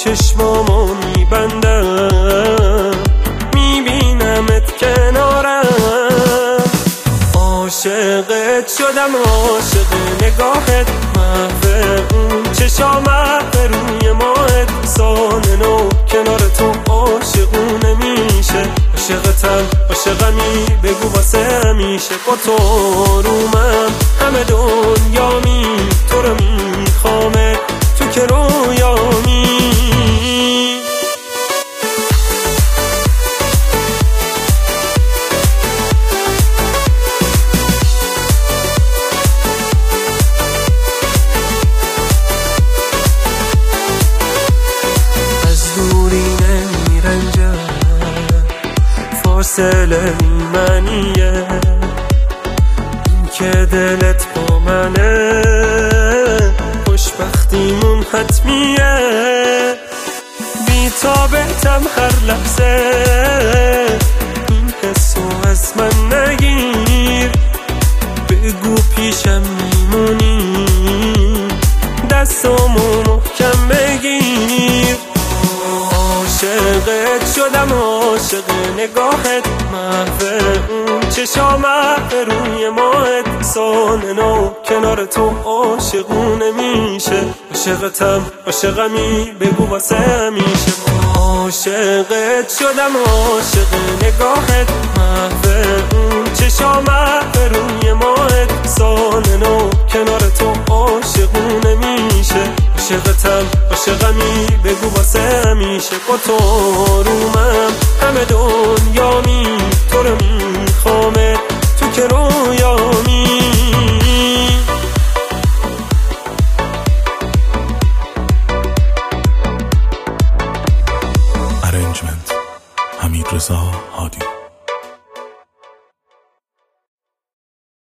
چشمامو میبندم میبینمت کنارم. عاشقت شدم، عاشق نگاهت، محو اون چشام، محو روی ماهت. سال نو کنار تو عاشقونه میشه، عاشقتم عاشقمی بگو واسه همیشه. با تو رومم همه دنیامی، تو رو میخوامه تو که رویامی. فاصله ایمنیه این که دلت با منه، خوشبختیمون حتمیه. بی تابتم هر لحظه، این حسو از من نگیر. بگو پیشم میمونی، دستامو محکم بگیر. عاشقت شدم، عاشق نگاهت، محو اون چشام، محو روی ماهت. سال نو کنار تو عاشقونه میشه، عاشقتم عاشقمی بگو واسه همیشه. عاشقت شدم، عاشق نگاهت، محو اون چشام، محو روی ماهت. سال نو کنار تو عاشقونه میشه، عاشقتم عاشقمی بگو واسه همیشه. با تو رومم همه دنیامی، تو رو میخوامه تو که رویامی. Arrangement حمیدرضا هادی.